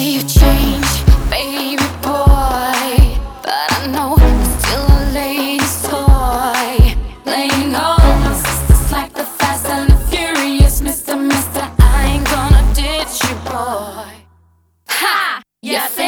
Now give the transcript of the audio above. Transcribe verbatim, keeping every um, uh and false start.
you changed, baby boy, but I know you're still a lady's toy. Playing all my sisters like the Fast and the Furious. Mister, Mister, I ain't gonna ditch you, boy. Ha! Yeah.